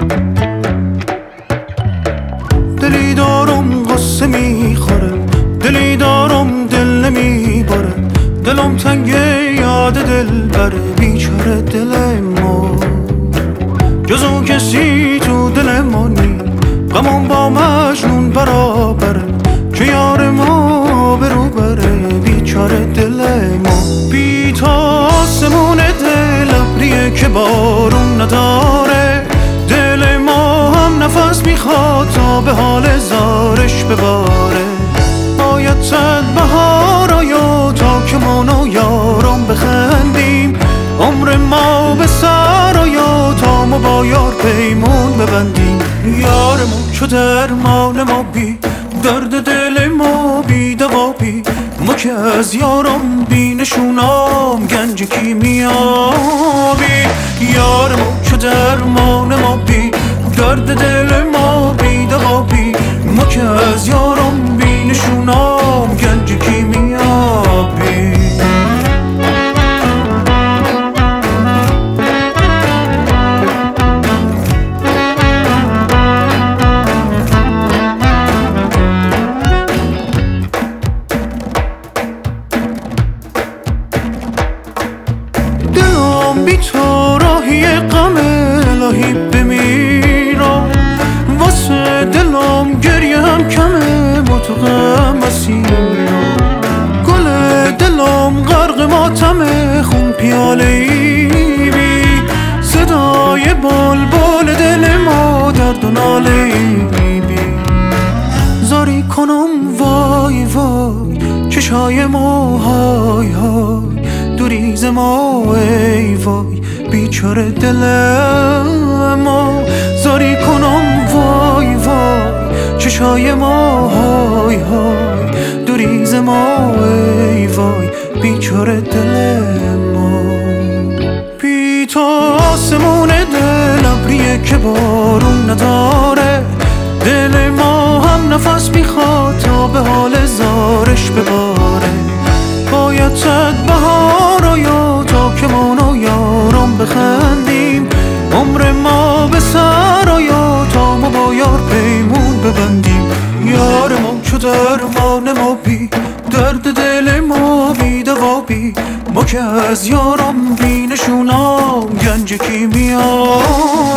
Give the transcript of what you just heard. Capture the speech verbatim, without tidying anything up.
دلی دارم قصه میخوره، دلی دارم دل نمیباره، دلم تنگه یاد دل بره، بیچاره دل ما. جزو کسی تو دل ما نی، غمم با مجنون برابره، که یار ما برو بره، بیچاره دل ما. بی تا آسمون دل ابریه که بارون نداره، دل ما هم نفس میخواد تا به حال زارش بباره. باید صد بهار آیا تا که من و یارم بخندیم، عمر ما به سر آیا تا ما با یار پیمون ببندیم. یارمون چو درمان ما بی، درد دل ما بی دوا بی، ما که از یارم بی نشونام گنج کیمیابی. یارمون چو درمان ما بی، درد دل ما بی دوا بی، ما که از یارم بی نشونام گنج کیمیابی. بی تو راهی غم الهی بمیرم، واسه دلم گریه هم کمه متغم مسیرم. گل دلم غرق ماتمه، خون پیاله ای بی، صدای بلبل دل ما درد و ناله ای بی. زاری کنم وای وای چشای ما های های، دوریز ما ای وای بیچاره دل ما. زاری کنم وای وای چشای ما های های، دوریز ما ای وای بیچاره دل ما. بی تو آسمون دل ابریه که بارون نداره، دل ما هم نفس میخواد تا به حال زارش بباره. باید صد بهار آیا تا که من و یارم بخندیم، عمر ما به سر آیا تا ما با یار پیمون ببندیم. یارمون چو درمان ما بی، درد دل ما بی دوا بی، ما که از یارم بی نشونام گنج کیمیابی.